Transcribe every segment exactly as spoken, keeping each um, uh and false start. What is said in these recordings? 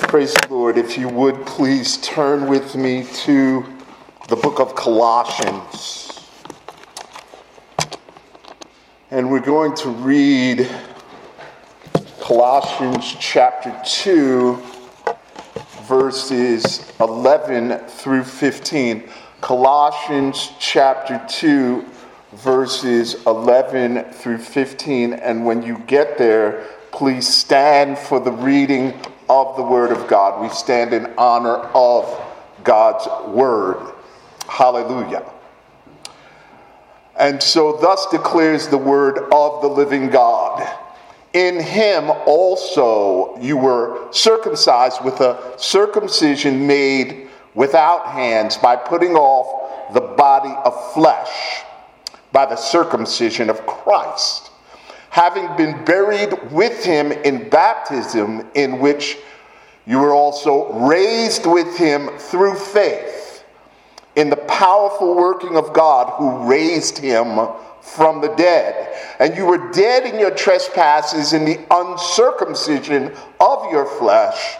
Praise the Lord. If you would please turn with me to the book of Colossians. And we're going to read Colossians chapter two, verses eleven through fifteen. Colossians chapter two, verses eleven through fifteen. And when you get there, please stand for the reading of the Word of God. We stand in honor of God's Word. Hallelujah. And so thus declares the word of the living God. In him also you were circumcised with a circumcision made without hands, by putting off the body of flesh by the circumcision of Christ, having been buried with him in baptism, in which you were also raised with him through faith in the powerful working of God who raised him from the dead. And you were dead in your trespasses, in the uncircumcision of your flesh.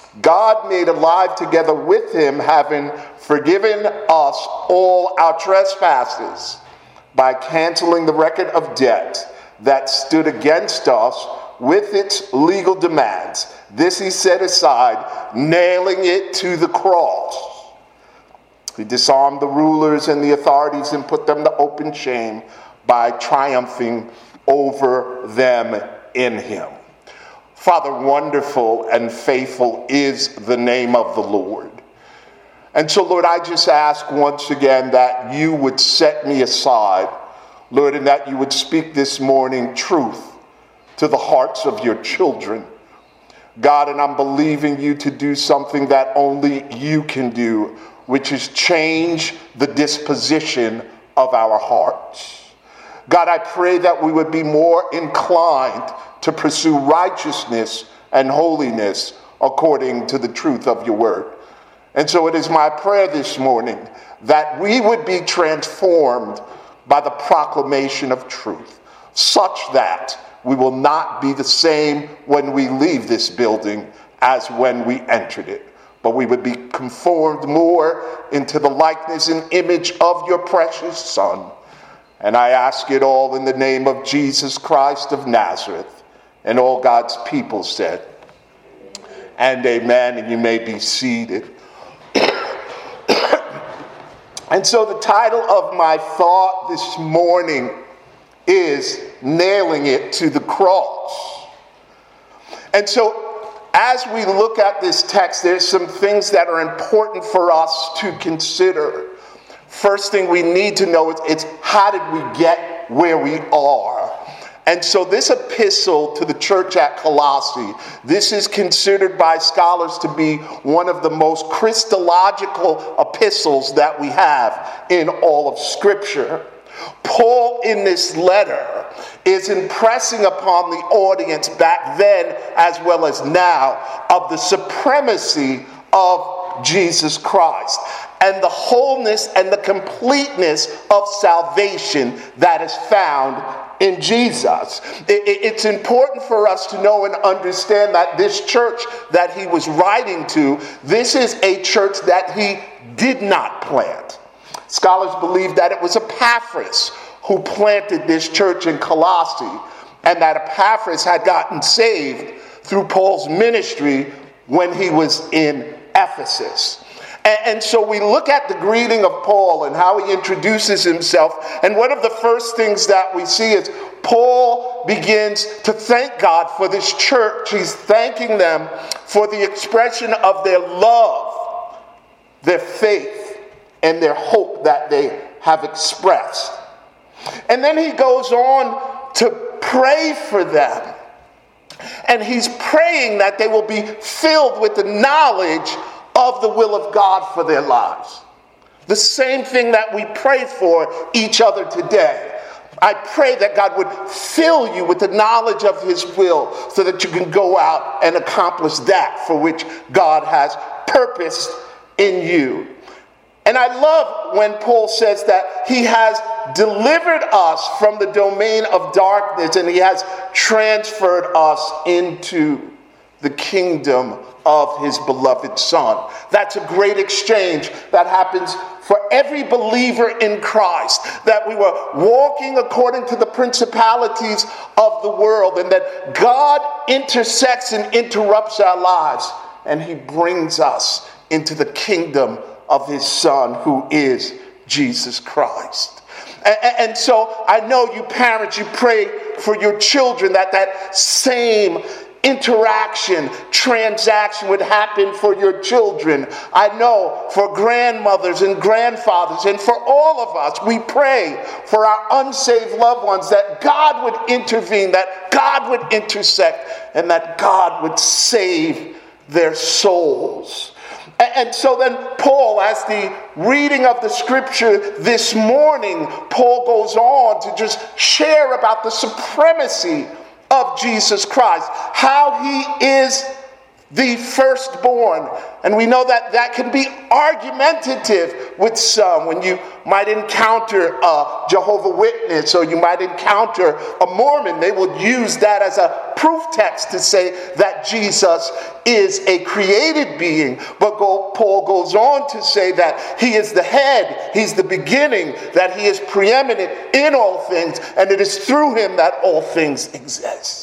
God made alive together with him, having forgiven us all our trespasses, by canceling the record of debt that stood against us with its legal demands. This he set aside, nailing it to the cross. He disarmed the rulers and the authorities and put them to open shame by triumphing over them in him. Father, wonderful and faithful is the name of the Lord. And so, Lord, I just ask once again that you would set me aside, Lord, and that you would speak this morning truth to the hearts of your children. God, and I'm believing you to do something that only you can do, which is change the disposition of our hearts. God, I pray that we would be more inclined to pursue righteousness and holiness according to the truth of your word. And so it is my prayer this morning that we would be transformed by the proclamation of truth, such that we will not be the same when we leave this building as when we entered it, but we would be conformed more into the likeness and image of your precious Son. And I ask it all in the name of Jesus Christ of Nazareth. And all God's people said, and amen. And you may be seated. And so the title of my thought this morning is Nailing It to the Cross. And so as we look at this text, there's some things that are important for us to consider. First thing we need to know is it's how did we get where we are? And so this epistle to the church at Colossae, this is considered by scholars to be one of the most Christological epistles that we have in all of Scripture. Paul, in this letter, is impressing upon the audience back then as well as now of the supremacy of Jesus Christ and the wholeness and the completeness of salvation that is found in Jesus. It's important for us to know and understand that this church that he was writing to, this is a church that he did not plant. Scholars believe that it was Epaphras who planted this church in Colossae, and that Epaphras had gotten saved through Paul's ministry when he was in Ephesus. And so we look at the greeting of Paul and how he introduces himself. And one of the first things that we see is Paul begins to thank God for this church. He's thanking them for the expression of their love, their faith, and their hope that they have expressed. And then he goes on to pray for them. And he's praying that they will be filled with the knowledge of the will of God for their lives. The same thing that we pray for each other today. I pray that God would fill you with the knowledge of his will so that you can go out and accomplish that for which God has purposed in you. And I love when Paul says that he has delivered us from the domain of darkness and he has transferred us into the kingdom of his beloved Son. That's a great exchange that happens for every believer in Christ, that we were walking according to the principalities of the world, and that God intersects and interrupts our lives, and he brings us into the kingdom of his Son, who is Jesus Christ. And, and so I know you parents, you pray for your children that that same interaction, transaction would happen for your children. I know for grandmothers and grandfathers and for all of us, we pray for our unsaved loved ones that God would intervene, that God would intersect, and that God would save their souls. And so then Paul, as the reading of the scripture this morning, Paul goes on to just share about the supremacy of Jesus Christ, how he is the firstborn. And we know that that can be argumentative with some. When you might encounter a Jehovah's Witness or you might encounter a Mormon, they will use that as a proof text to say that Jesus is a created being. But go, Paul goes on to say that he is the head, he's the beginning, that he is preeminent in all things, and it is through him that all things exist.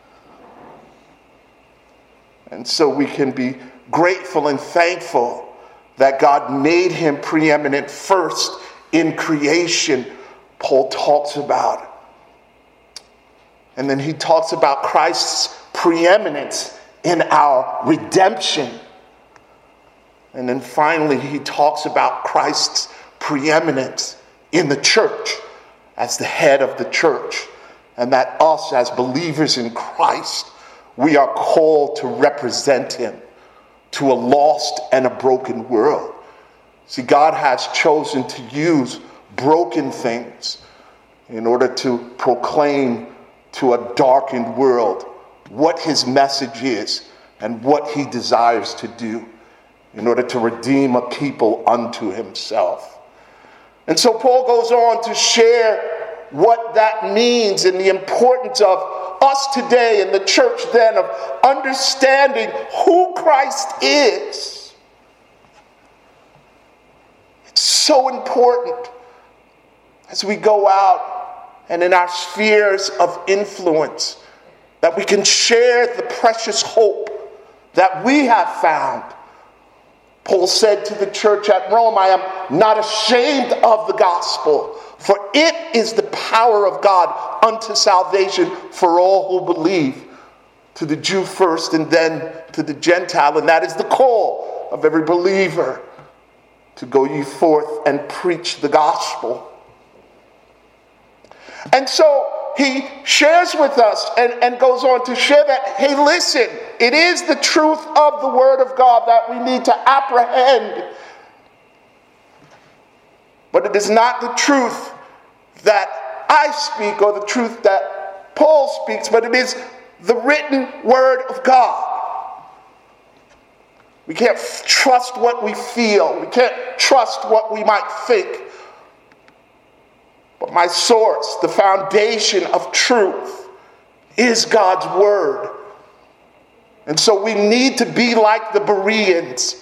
And so we can be grateful and thankful that God made him preeminent first in creation, Paul talks about. And then he talks about Christ's preeminence in our redemption. And then finally, he talks about Christ's preeminence in the church as the head of the church. And that us as believers in Christ, we are called to represent him to a lost and a broken world. See, God has chosen to use broken things in order to proclaim to a darkened world what his message is and what he desires to do in order to redeem a people unto himself. And so Paul goes on to share what that means and the importance of us today in the church then of understanding who Christ is. It's so important as we go out and in our spheres of influence that we can share the precious hope that we have found. Paul said to the church at Rome, I am not ashamed of the gospel, for it is the power of God unto salvation for all who believe, to the Jew first and then to the Gentile. And that is the call of every believer, to go ye forth and preach the gospel. And so he shares with us and, and goes on to share that, hey, listen, it is the truth of the word of God that we need to apprehend. But it is not the truth that I speak or the truth that Paul speaks, but it is the written word of God. We can't f- trust what we feel. We can't trust what we might think. But my source, the foundation of truth, is God's word. And so we need to be like the Bereans.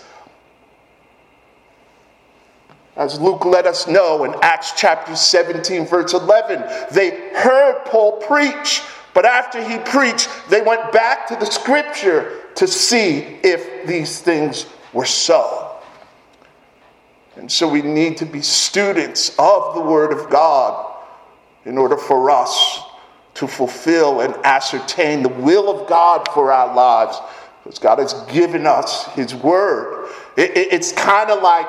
As Luke let us know in Acts chapter seventeen, verse eleven, they heard Paul preach, but after he preached, they went back to the scripture to see if these things were so. And so we need to be students of the Word of God in order for us to fulfill and ascertain the will of God for our lives, because God has given us his Word. It, it, it's kind of like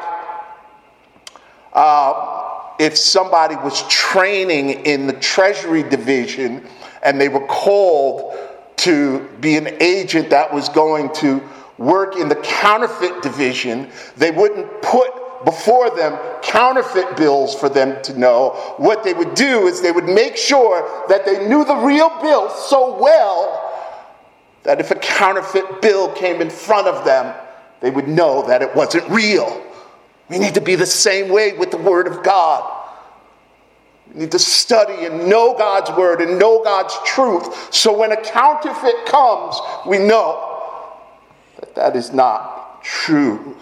uh, if somebody was training in the Treasury Division and they were called to be an agent that was going to work in the counterfeit division, they wouldn't put before them counterfeit bills for them to know. What they would do is they would make sure that they knew the real bill so well that if a counterfeit bill came in front of them, they would know that it wasn't real. We need to be the same way with the Word of God. We need to study and know God's Word and know God's truth, so when a counterfeit comes, we know that that is not true.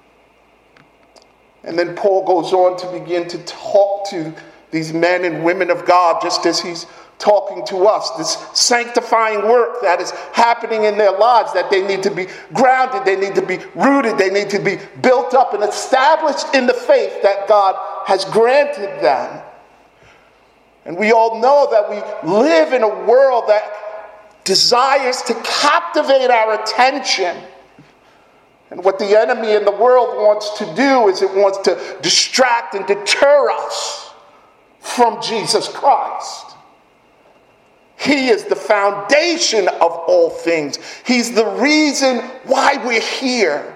And then Paul goes on to begin to talk to these men and women of God, just as he's talking to us, this sanctifying work that is happening in their lives, that they need to be grounded, they need to be rooted, they need to be built up and established in the faith that God has granted them. And we all know that we live in a world that desires to captivate our attention. And what the enemy in the world wants to do is it wants to distract and deter us from Jesus Christ. He is the foundation of all things. He's the reason why we're here.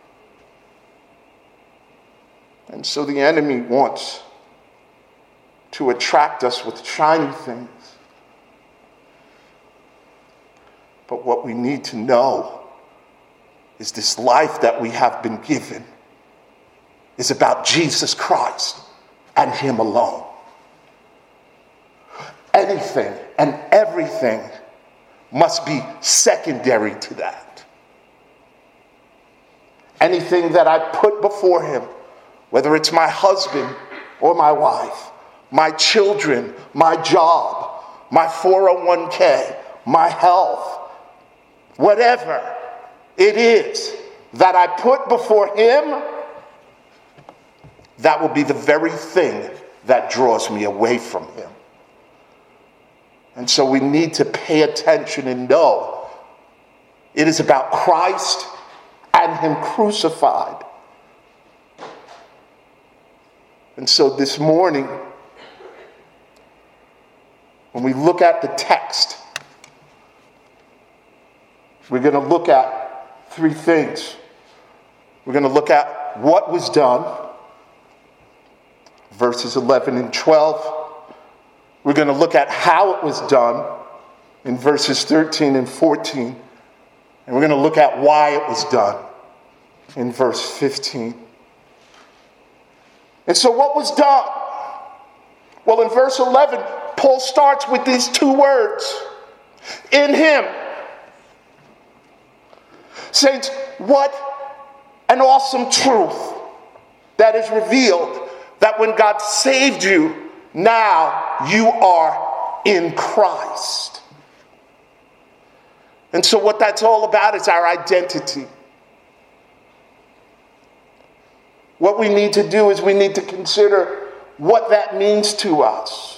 And so the enemy wants to attract us with shiny things. But what we need to know is this life that we have been given is about Jesus Christ and him alone. Anything and everything must be secondary to that. Anything that I put before him, whether it's my husband or my wife, my children, my job, my four oh one k, my health, whatever it is that I put before him, that will be the very thing that draws me away from him. And so we need to pay attention and know it is about Christ and him crucified. And so this morning, when we look at the text, we're going to look at three things. We're going to look at what was done, verses eleven and twelve. We're going to look at how it was done in verses thirteen and fourteen. And we're going to look at why it was done in verse fifteen. And so what was done? Well, in verse eleven, Paul starts with these two words. In him. Saints, what an awesome truth that is revealed, that when God saved you, now you are in Christ. And so what that's all about is our identity. What we need to do is we need to consider what that means to us.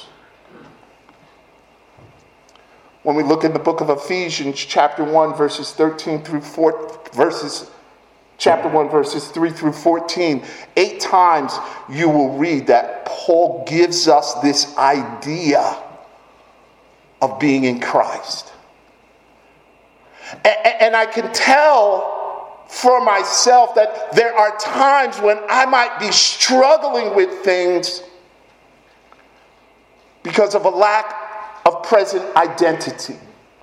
When we look in the book of Ephesians, chapter one, verses thirteen through four, verses, chapter one, verses three through fourteen, eight times you will read that Paul gives us this idea of being in Christ. And, and I can tell for myself that there are times when I might be struggling with things because of a lack of present identity.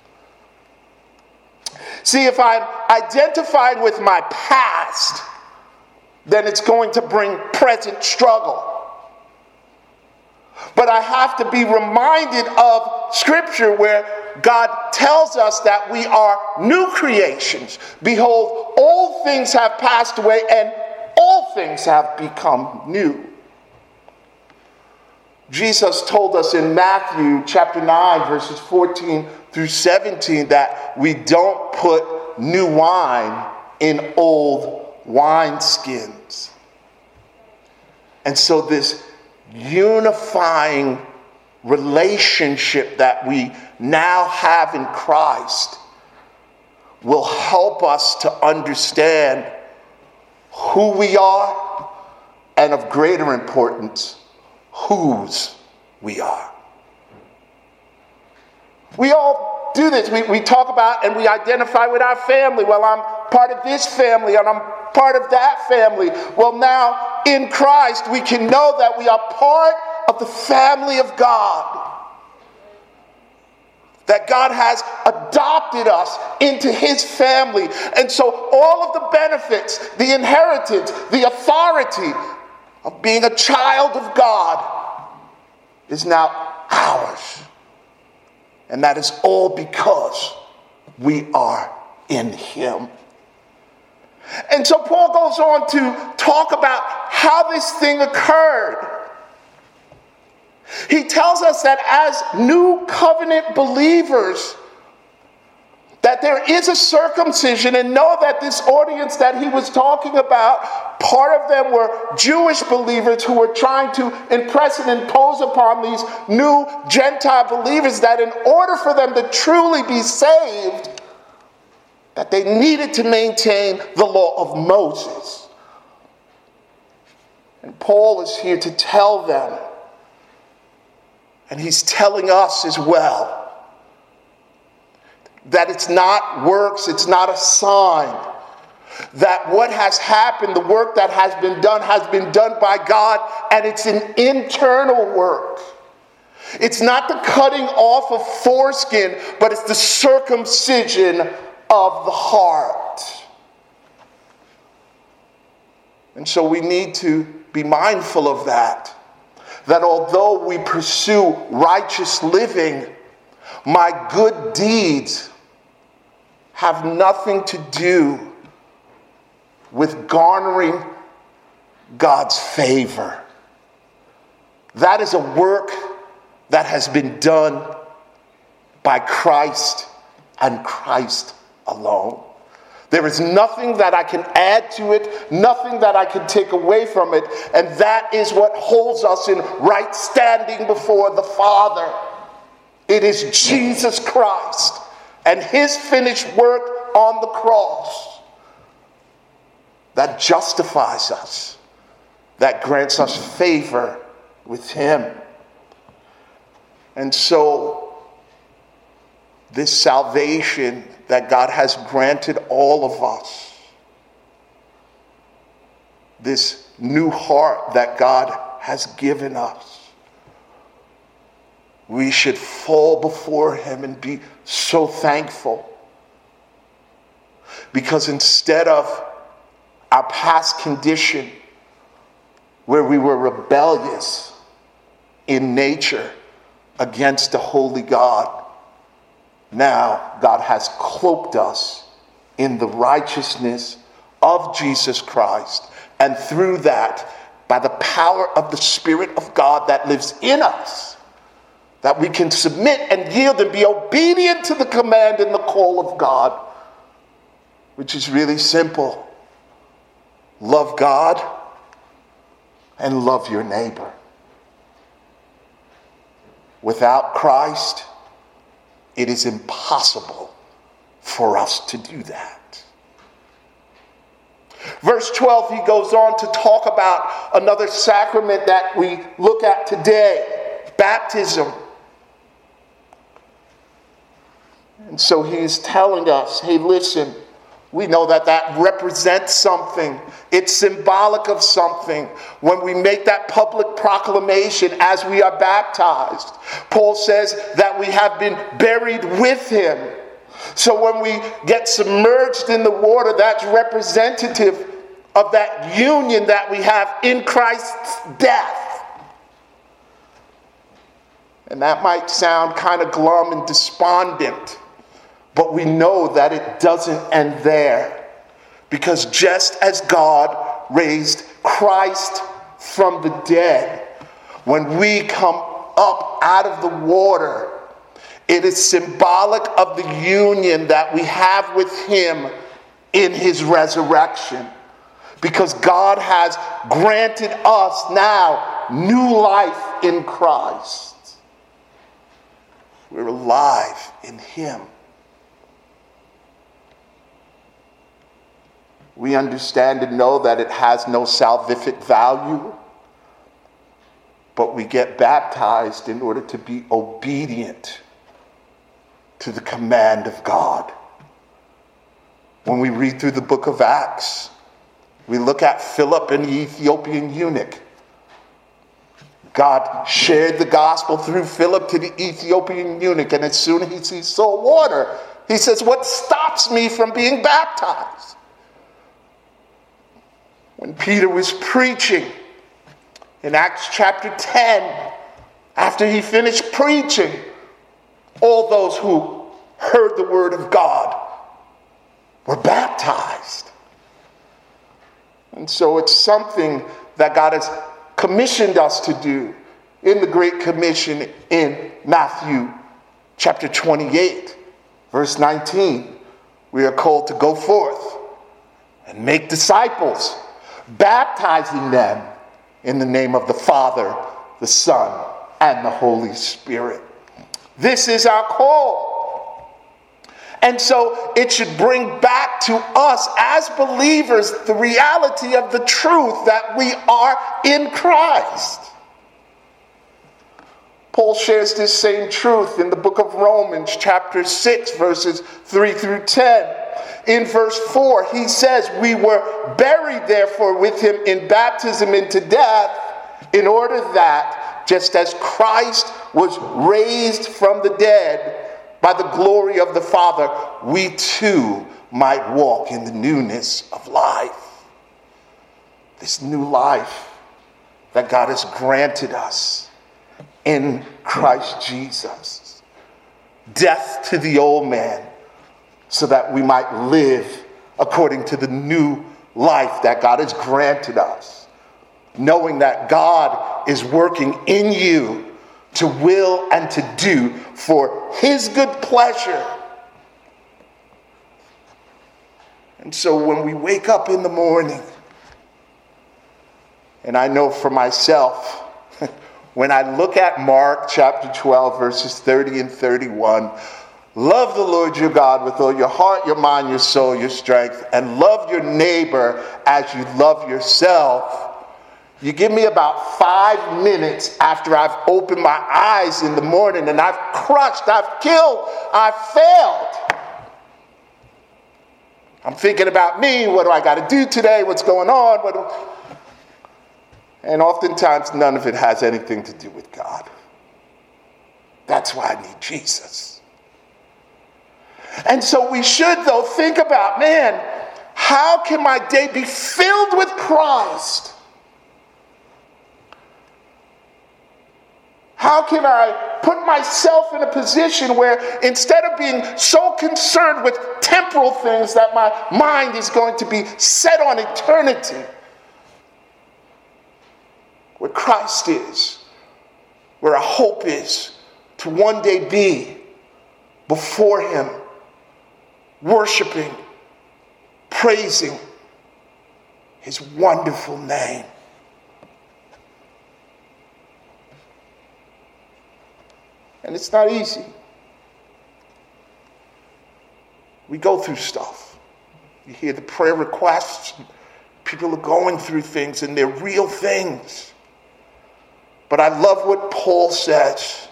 See, if I'm identified with my past, then it's going to bring present struggle. But I have to be reminded of Scripture where God tells us that we are new creations. Behold, all things have passed away and all things have become new. Jesus told us in Matthew chapter nine, verses fourteen through seventeen, that we don't put new wine in old wineskins. And so this unifying relationship that we now have in Christ will help us to understand who we are, and of greater importance, whose we are. We all do this. We, we talk about and we identify with our family. Well, I'm part of this family and I'm part of that family. Well, now in Christ, we can know that we are part of the family of God. That God has adopted us into his family. And so all of the benefits, the inheritance, the authority of being a child of God is now ours. And that is all because we are in him. And so Paul goes on to talk about how this thing occurred. He tells us that as new covenant believers, that there is a circumcision, and know that this audience that he was talking about, part of them were Jewish believers who were trying to impress and impose upon these new Gentile believers that in order for them to truly be saved, that they needed to maintain the law of Moses. And Paul is here to tell them, and he's telling us as well, that it's not works, it's not a sign. That what has happened, the work that has been done, has been done by God, and it's an internal work. It's not the cutting off of foreskin, but it's the circumcision of the heart. And so we need to be mindful of that. That although we pursue righteous living, my good deeds have nothing to do with garnering God's favor. That is a work that has been done by Christ and Christ alone. There is nothing that I can add to it, nothing that I can take away from it, and that is what holds us in right standing before the Father. It is Jesus Christ and his finished work on the cross that justifies us, that grants us favor with him. And so, this salvation that God has granted all of us, this new heart that God has given us, we should fall before him and be so thankful. Because instead of our past condition, where we were rebellious in nature against the holy God, now God has cloaked us in the righteousness of Jesus Christ. And through that, by the power of the Spirit of God that lives in us, that we can submit and yield and be obedient to the command and the call of God, which is really simple. Love God and love your neighbor. Without Christ, it is impossible for us to do that. Verse twelve, he goes on to talk about another sacrament that we look at today, baptism. And so he's telling us, hey, listen, we know that that represents something. It's symbolic of something. When we make that public proclamation as we are baptized, Paul says that we have been buried with him. So when we get submerged in the water, that's representative of that union that we have in Christ's death. And that might sound kind of glum and despondent, but we know that it doesn't end there. Because just as God raised Christ from the dead, when we come up out of the water, it is symbolic of the union that we have with him in his resurrection. Because God has granted us now new life in Christ. We're alive in him. We understand and know that it has no salvific value, but we get baptized in order to be obedient to the command of God. When we read through the book of Acts, we look at Philip and the Ethiopian eunuch. God shared the gospel through Philip to the Ethiopian eunuch, and as soon as he saw water, he says, "What stops me from being baptized?" When Peter was preaching in Acts chapter ten, after he finished preaching, all those who heard the word of God were baptized. And so it's something that God has commissioned us to do in the Great Commission in Matthew chapter twenty-eight, verse nineteen. We are called to go forth and make disciples, baptizing them in the name of the Father, the Son, and the Holy Spirit. This is our call. And so it should bring back to us as believers the reality of the truth that we are in Christ. Paul shares this same truth in the book of Romans, chapter six, verses three through ten. In verse four, he says, we were buried, therefore, with him in baptism into death, in order that, just as Christ was raised from the dead by the glory of the Father, we too might walk in the newness of life. This new life that God has granted us in Christ Jesus. Death to the old man, so that we might live according to the new life that God has granted us. Knowing that God is working in you to will and to do for his good pleasure. And so when we wake up in the morning, and I know for myself, when I look at Mark chapter twelve, verses thirty and thirty-one, love the Lord your God with all your heart, your mind, your soul, your strength, and love your neighbor as you love yourself. You give me about five minutes after I've opened my eyes in the morning and I've crushed, I've killed, I've failed. I'm thinking about me. What do I got to do today? What's going on? What do... And oftentimes none of it has anything to do with God. That's why I need Jesus. And so we should, though, think about, man, how can my day be filled with Christ? How can I put myself in a position where instead of being so concerned with temporal things that my mind is going to be set on eternity, where Christ is, where our hope is to one day be before him, worshiping, praising his wonderful name. And it's not easy. We go through stuff. You hear the prayer requests. People are going through things, and they're real things. But I love what Paul says.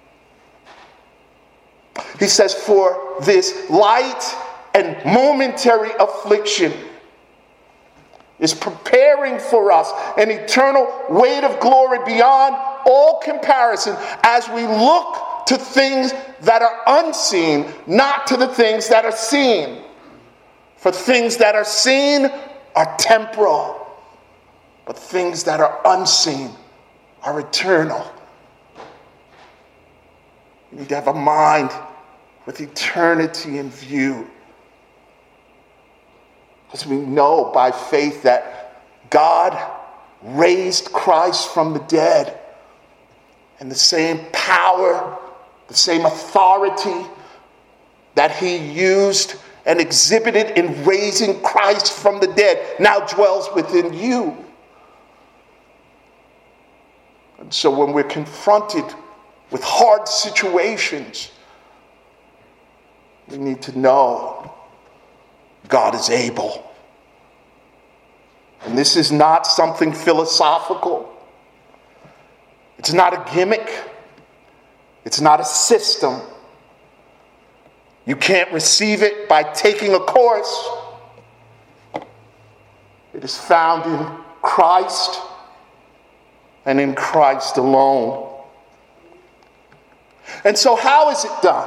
He says, for this light and momentary affliction is preparing for us an eternal weight of glory beyond all comparison as we look to things that are unseen, not to the things that are seen. For things that are seen are temporal, but things that are unseen are eternal. You need to have a mind with eternity in view. Because we know by faith that God raised Christ from the dead. And the same power, the same authority that he used and exhibited in raising Christ from the dead now dwells within you. And so when we're confronted with hard situations, we need to know God is able. And this is not something philosophical. It's not a gimmick. It's not a system. You can't receive it by taking a course. It is found in Christ and in Christ alone. And so how is it done?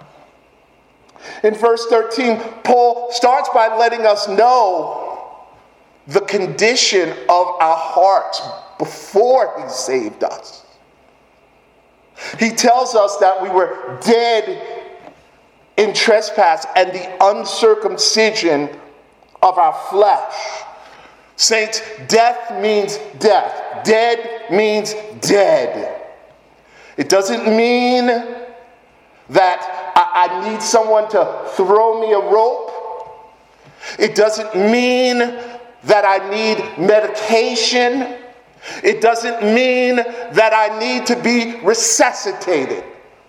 In verse thirteen, Paul starts by letting us know the condition of our hearts before he saved us. He tells us that we were dead in trespass and the uncircumcision of our flesh. Saints, death means death. Dead means dead. It doesn't mean that I, I need someone to throw me a rope. It doesn't mean that I need medication. It doesn't mean that I need to be resuscitated.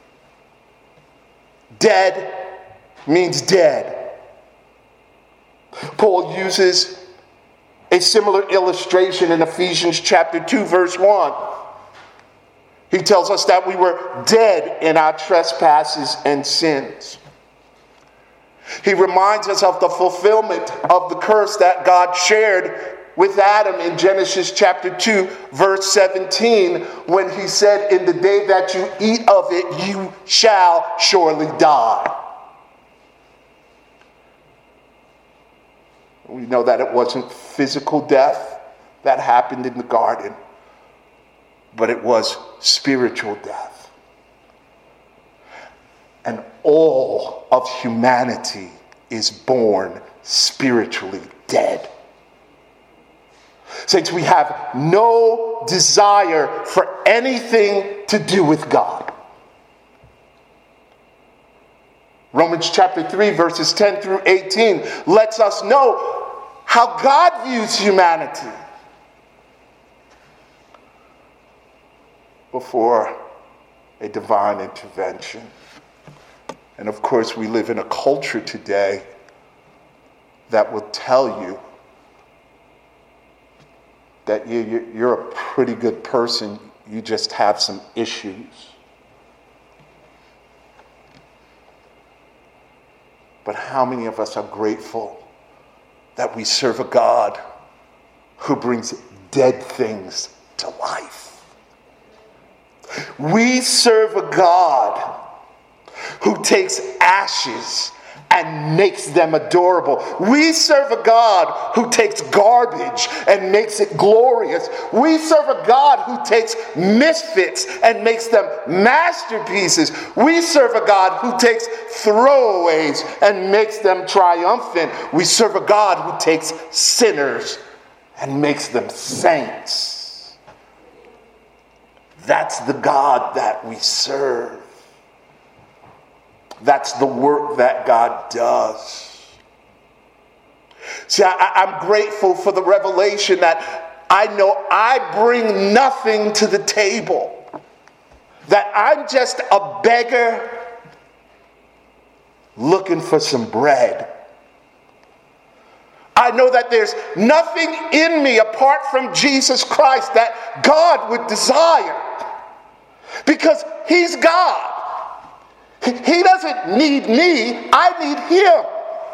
Dead means dead. Paul uses a similar illustration in Ephesians chapter two, verse one. He tells us that we were dead in our trespasses and sins. He reminds us of the fulfillment of the curse that God shared with Adam in Genesis chapter two, verse seventeen, when he said, "In the day that you eat of it, you shall surely die." We know that it wasn't physical death that happened in the garden, but it was spiritual death. And all of humanity is born spiritually dead. Saints, we have no desire for anything to do with God. Romans chapter three, verses ten through eighteen lets us know how God views humanity before a divine intervention. And of course, we live in a culture today that will tell you that you, you're a pretty good person, you just have some issues. But how many of us are grateful that we serve a God who brings dead things to life? We serve a God who takes ashes and makes them adorable. We serve a God who takes garbage and makes it glorious. We serve a God who takes misfits and makes them masterpieces. We serve a God who takes throwaways and makes them triumphant. We serve a God who takes sinners and makes them saints. That's the God that we serve. That's the work that God does. See, I, I'm grateful for the revelation that I know I bring nothing to the table. That I'm just a beggar looking for some bread. I know that there's nothing in me apart from Jesus Christ that God would desire. Because He's God. He doesn't need me, I need Him.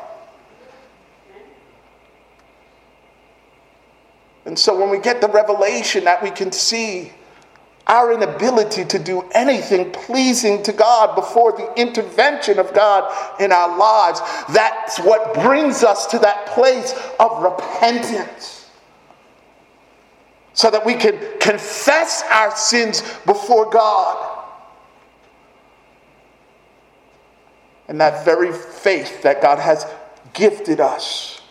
And so when we get the revelation that we can see our inability to do anything pleasing to God before the intervention of God in our lives, that's what brings us to that place of repentance. So that we can confess our sins before God. And that very faith that God has gifted us,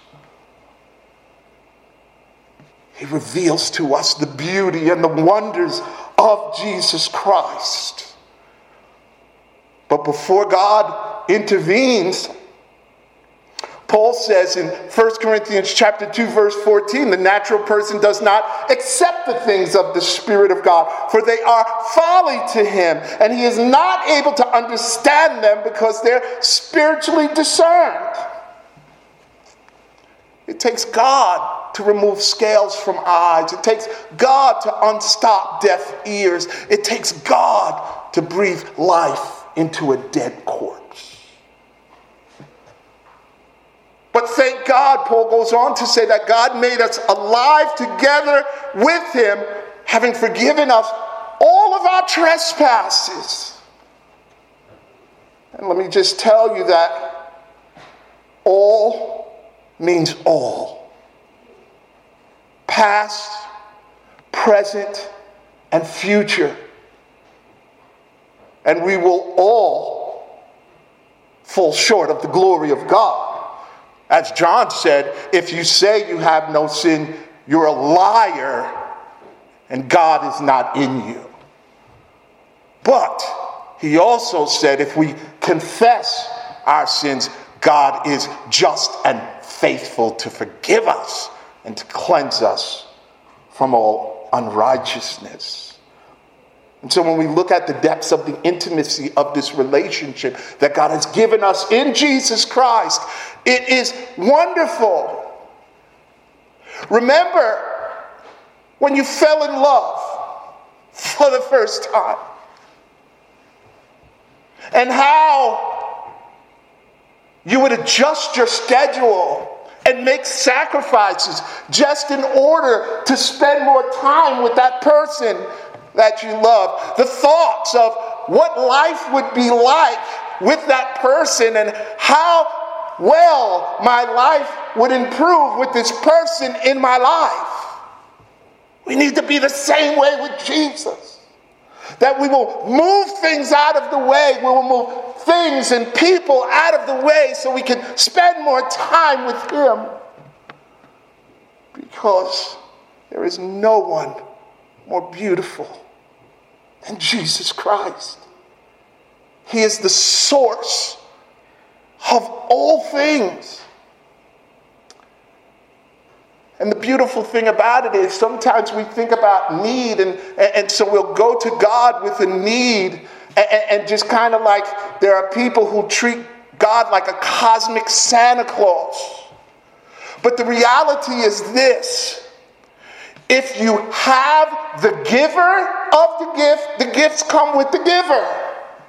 He reveals to us the beauty and the wonders of Jesus Christ. But before God intervenes, Paul says in First Corinthians chapter two, verse fourteen, the natural person does not accept the things of the Spirit of God, for they are folly to him, and he is not able to understand them because they're spiritually discerned. It takes God to remove scales from eyes. It takes God to unstop deaf ears. It takes God to breathe life into a dead corpse. But thank God, Paul goes on to say that God made us alive together with Him, having forgiven us all of our trespasses. And let me just tell you that all means all. Past, present, and future. And we will all fall short of the glory of God. As John said, if you say you have no sin, you're a liar and God is not in you. But he also said if we confess our sins, God is just and faithful to forgive us and to cleanse us from all unrighteousness. And so when we look at the depths of the intimacy of this relationship that God has given us in Jesus Christ, it is wonderful. Remember when you fell in love for the first time and how you would adjust your schedule and make sacrifices just in order to spend more time with that person that you love. The thoughts of what life would be like with that person and how well my life would improve with this person in my life. We need to be the same way with Jesus. That we will move things out of the way. We will move things and people out of the way so we can spend more time with him. Because there is no one more beautiful than Jesus Christ. He is the source of all things. And the beautiful thing about it is sometimes we think about need, and, and, and so we'll go to God with a need, and, and just kind of like there are people who treat God like a cosmic Santa Claus. But the reality is this: if you have the giver of the gift, the gifts come with the giver.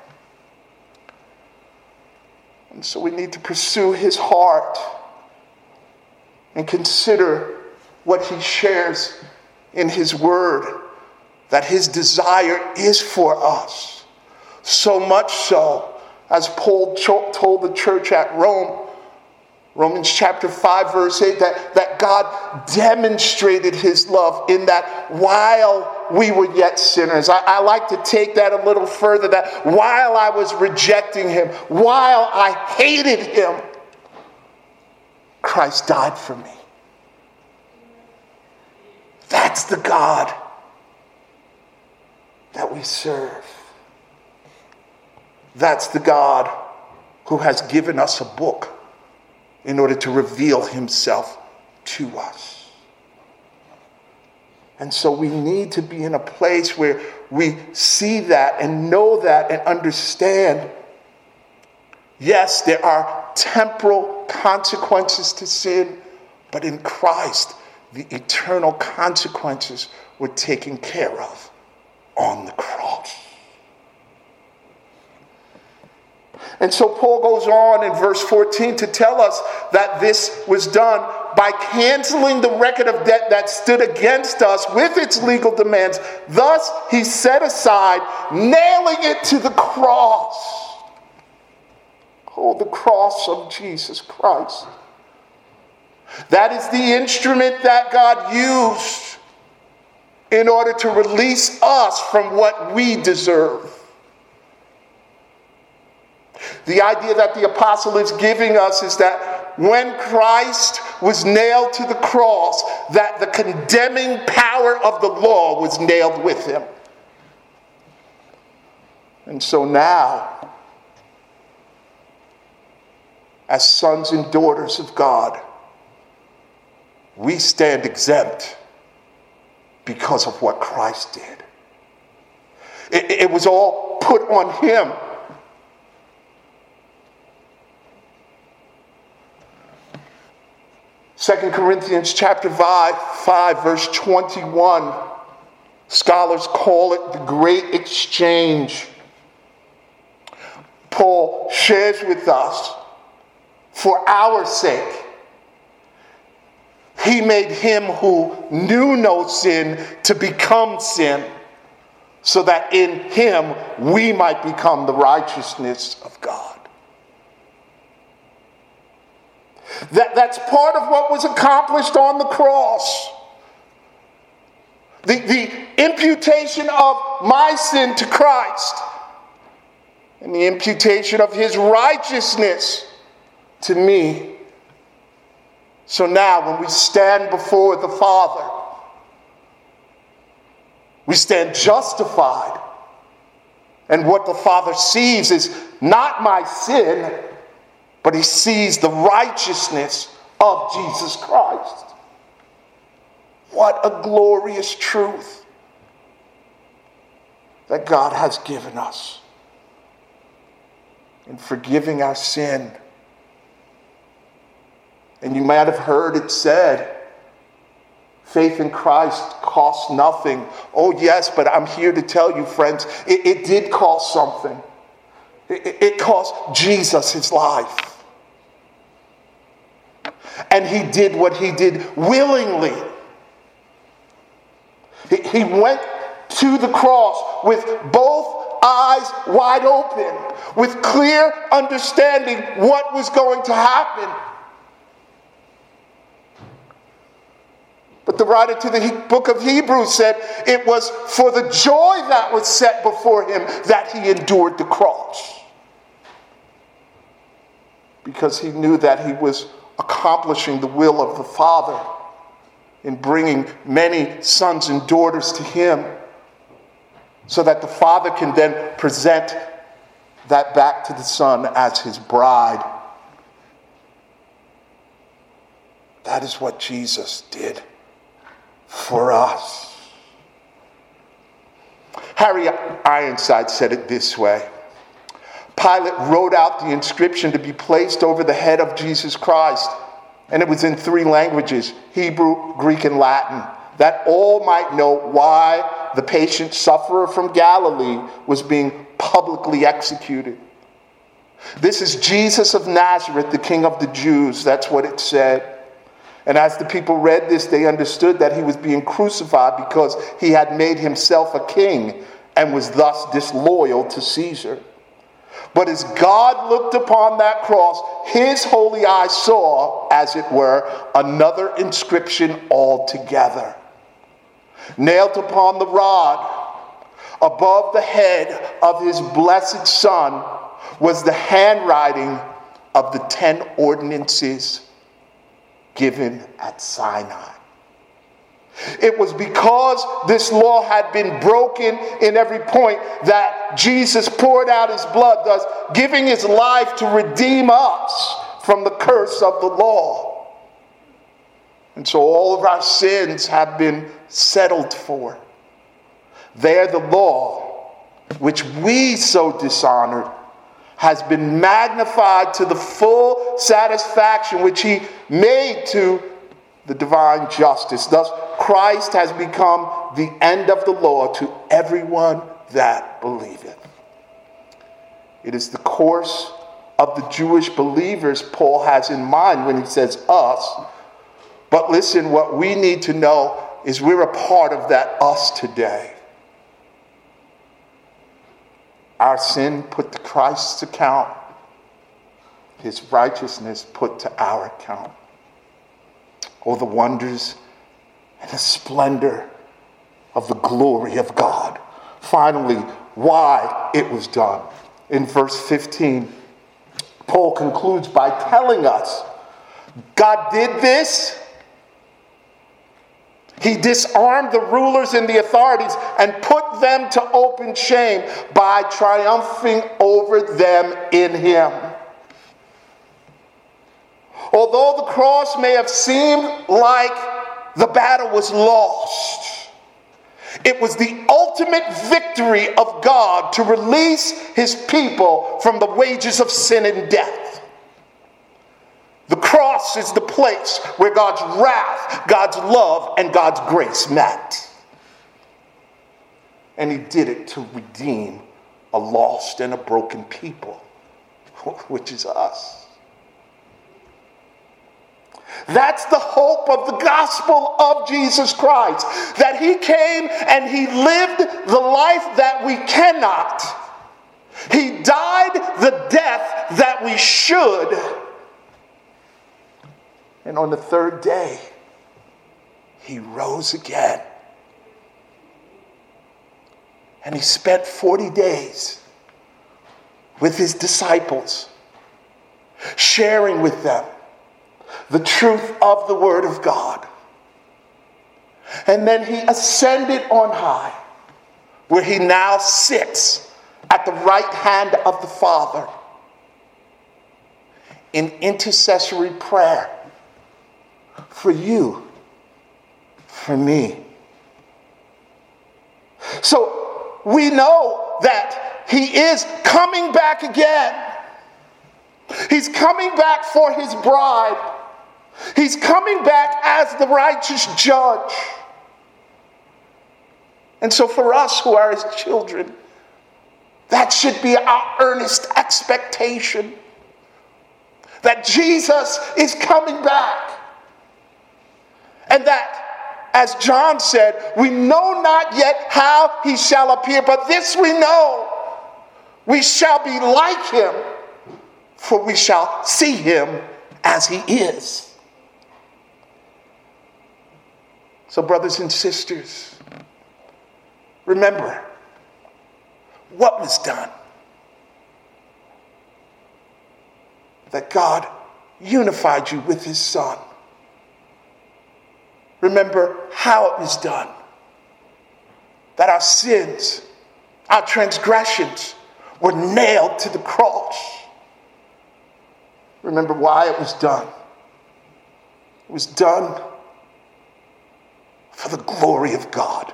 And so we need to pursue his heart and consider what he shares in his word, that his desire is for us. So much so, as Paul told the church at Rome, Romans chapter five, verse eight, that, that God demonstrated his love in that while we were yet sinners. I, I like to take that a little further, that while I was rejecting him, while I hated him, Christ died for me. That's the God that we serve. That's the God who has given us a book in order to reveal himself to us. And so we need to be in a place where we see that and know that and understand, yes, there are temporal consequences to sin, but in Christ, the eternal consequences were taken care of on the cross. And so Paul goes on in verse fourteen to tell us that this was done by canceling the record of debt that stood against us with its legal demands. Thus he set aside, nailing it to the cross. Oh, the cross of Jesus Christ. That is the instrument that God used in order to release us from what we deserve. The idea that the apostle is giving us is that when Christ was nailed to the cross, that the condemning power of the law was nailed with him. And so now, as sons and daughters of God, we stand exempt because of what Christ did. It, it was all put on him. Second Corinthians chapter five, five, verse twenty-one. Scholars call it the great exchange. Paul shares with us, for our sake, he made him who knew no sin to become sin, so that in him we might become the righteousness of God. That, that's part of what was accomplished on the cross. The, the imputation of my sin to Christ and the imputation of his righteousness to me, So now when we stand before the Father, we stand justified. And what the Father sees is not my sin, but he sees the righteousness of Jesus Christ. What a glorious truth that God has given us in forgiving our sin. And you might have heard it said, faith in Christ costs nothing. Oh yes, but I'm here to tell you, friends, it, it did cost something. It, it cost Jesus his life. And he did what he did willingly. He, he went to the cross with both eyes wide open, with clear understanding what was going to happen. But the writer to the book of Hebrews said it was for the joy that was set before him that he endured the cross. Because he knew that he was accomplishing the will of the Father in bringing many sons and daughters to him, so that the Father can then present that back to the Son as his bride. That is what Jesus did for us. Harry Ironside said it this way. Pilate wrote out the inscription to be placed over the head of Jesus Christ, and it was in three languages, Hebrew, Greek, and Latin, that all might know why the patient sufferer from Galilee was being publicly executed. This is Jesus of Nazareth, the King of the Jews. That's what it said. And as the people read this, they understood that he was being crucified because he had made himself a king and was thus disloyal to Caesar. But as God looked upon that cross, his holy eyes saw, as it were, another inscription altogether. Nailed upon the rod, above the head of his blessed Son, was the handwriting of the ten ordinances given at Sinai. It was because this law had been broken in every point that Jesus poured out his blood, thus giving his life to redeem us from the curse of the law. And so all of our sins have been settled for. There the law, which we so dishonored, has been magnified to the full satisfaction which he made to the divine justice. Thus, Christ has become the end of the law to everyone that believeth. It is the course of the Jewish believers Paul has in mind when he says us. But listen, what we need to know is we're a part of that us today. Our sin put to Christ's account, his righteousness put to our account. Oh, the wonders and the splendor of the glory of God. Finally, why it was done. In verse fifteen, Paul concludes by telling us God did this. He disarmed the rulers and the authorities and put them to open shame by triumphing over them in him. Although the cross may have seemed like the battle was lost, it was the ultimate victory of God to release his people from the wages of sin and death. The cross is the place where God's wrath, God's love, and God's grace met. And he did it to redeem a lost and a broken people, which is us. That's the hope of the gospel of Jesus Christ, that he came and he lived the life that we cannot. He died the death that we should. And on the third day, he rose again. And he spent forty days with his disciples, sharing with them the truth of the Word of God. And then he ascended on high, where he now sits at the right hand of the Father in intercessory prayer for you, for me. So we know that he is coming back again. He's coming back for his bride. He's coming back as the righteous judge. And so for us who are his children, that should be our earnest expectation, that Jesus is coming back. And that, as John said, we know not yet how he shall appear, but this we know, we shall be like him, for we shall see him as he is. So, brothers and sisters, remember what was done. That God unified you with his Son. Remember how it was done. That our sins, our transgressions were nailed to the cross. Remember why it was done. It was done for the glory of God,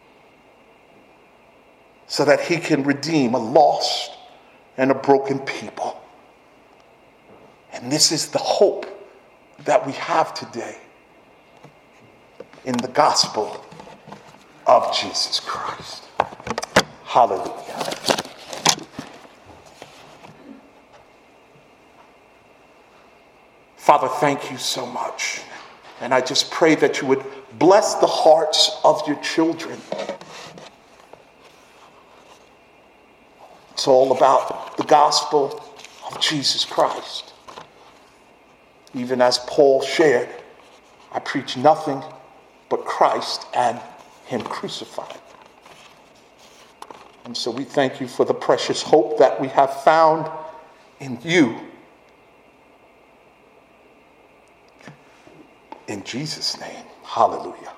so that he can redeem a lost and a broken people. And this is the hope that we have today in the gospel of Jesus Christ. Hallelujah. Father, thank you so much. And I just pray that you would bless the hearts of your children. It's all about the gospel of Jesus Christ. Even as Paul shared, I preach nothing but Christ and him crucified. And so we thank you for the precious hope that we have found in you. In Jesus' name, hallelujah.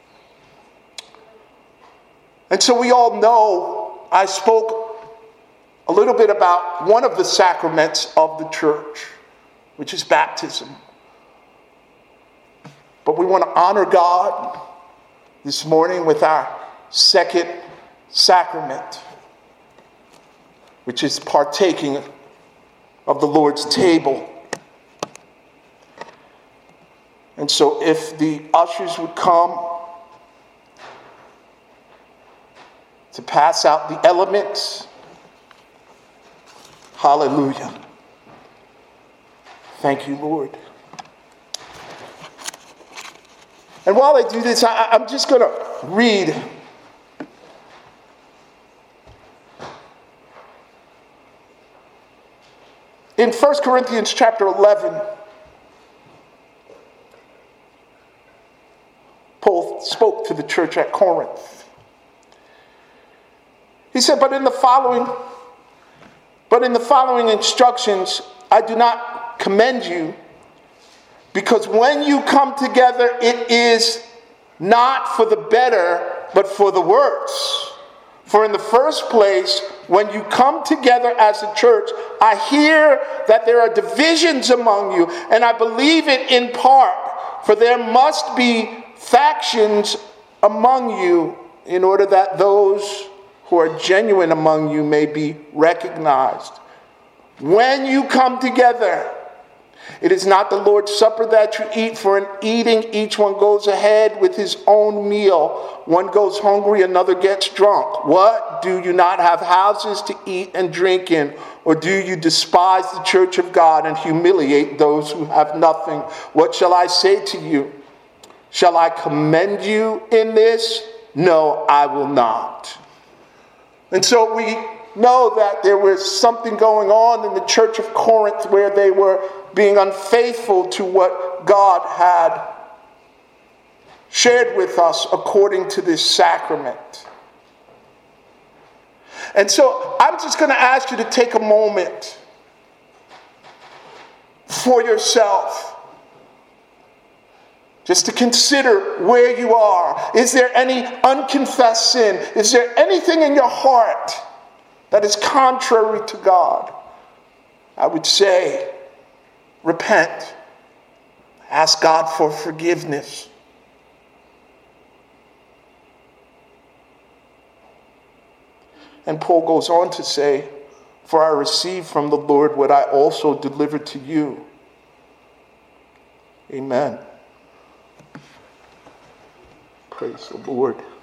And so we all know, I spoke a little bit about one of the sacraments of the church, which is baptism. But we want to honor God this morning with our second sacrament, which is partaking of the Lord's table. And so if the ushers would come to pass out the elements. Hallelujah. Thank you, Lord. And while I do this, I, I'm just going to read in First Corinthians chapter eleven. Paul spoke to the church at Corinth. He said, but in the following, but in the following instructions, I do not commend you, because when you come together, it is not for the better, but for the worse. For in the first place, when you come together as a church, I hear that there are divisions among you, and I believe it in part, for there must be factions among you, in order that those who are genuine among you may be recognized. When you come together, it is not the Lord's Supper that you eat, for in eating each one goes ahead with his own meal. One goes hungry, another gets drunk. What? Do you not have houses to eat and drink in? Or do you despise the church of God and humiliate those who have nothing? What shall I say to you? Shall I commend you in this? No, I will not. And so we know that there was something going on in the church of Corinth where they were being unfaithful to what God had shared with us according to this sacrament. And so I'm just going to ask you to take a moment for yourself just to consider where you are. Is there any unconfessed sin? Is there anything in your heart that is contrary to God? I would say, repent. Ask God for forgiveness. And Paul goes on to say, for I received from the Lord what I also delivered to you. Amen. Praise the Lord.